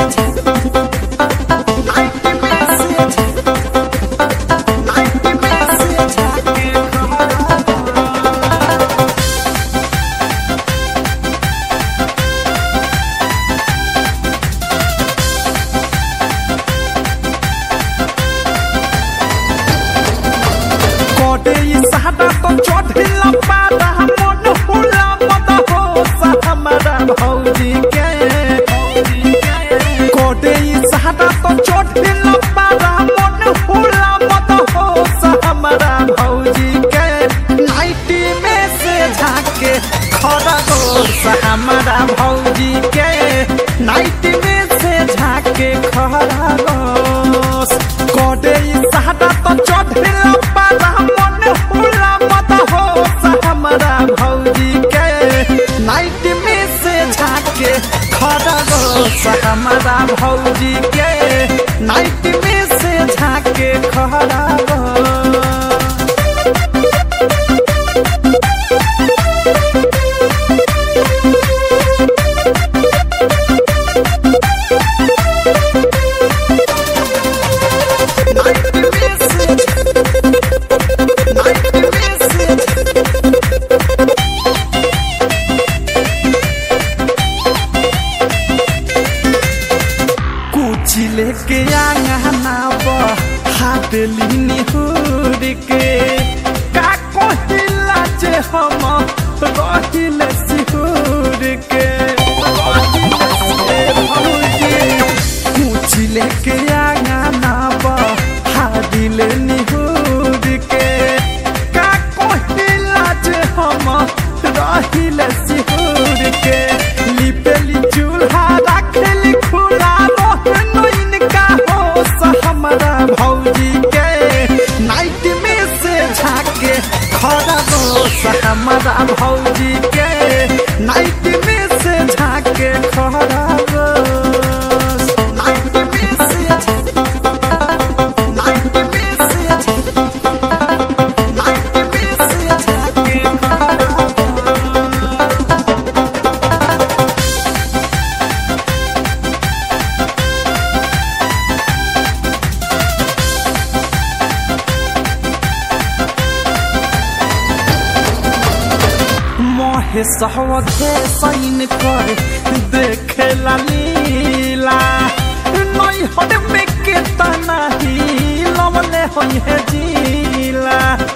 भौजी के कोटे सहारा तो चोट पारा मन होला मत हो हमारा भौजी के नाइटी में से झाके खड़ा हो हमारा भौजी के नाइटी में से झाके खड़ा हो कोटे सहारा तो चोट पारा मन होला मत हो हमारा भौजी के नाइटी में से झाके खड़ा हो हमारा भौजी के नाइट में से झाके खड़ा हो लेके आंगना हाथ लीनी हुर के का कोहिला जे हम रहिले सिहुर के कुछ लेके आंगना हाथ लीनी हुर के का कोहिला जे हम रहिले सिहुर के लिपेली चूल्हा रखेली खुला हमारा भौजी के नाइट में से झाके खड़ा हो हमारा भौजी के नाइट में से झाके खड़ा हो नाइट में से झाके खड़ा हो सहवधे सैन कर देखे लीला नई हट में के तना ही लवले होई है जीला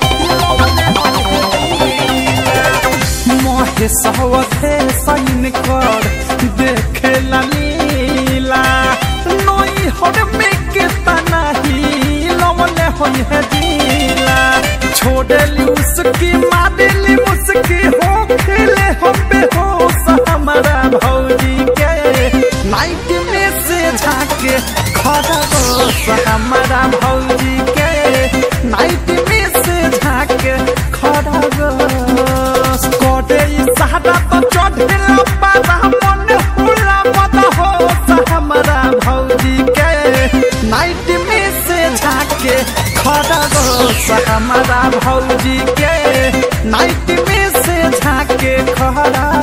मोहे सहवधे सैन कर देखे लीला नई हट में के तना ही लवले होई है जीला छोड़ेली उसकी मारेली मुस्की हो खेले हम बेहोश हमारा भौजी के नाइट में से झाके खड़ा हो हमारा भौजी के नाइट में से झाके खड़ा हो कोटे सहारा तो चढ़ेला पारा मन होला मत हो हमारा भौजी के नाइट में से झाके खड़ा हो हमारा भौजी के नाइट में से झाके खड़ा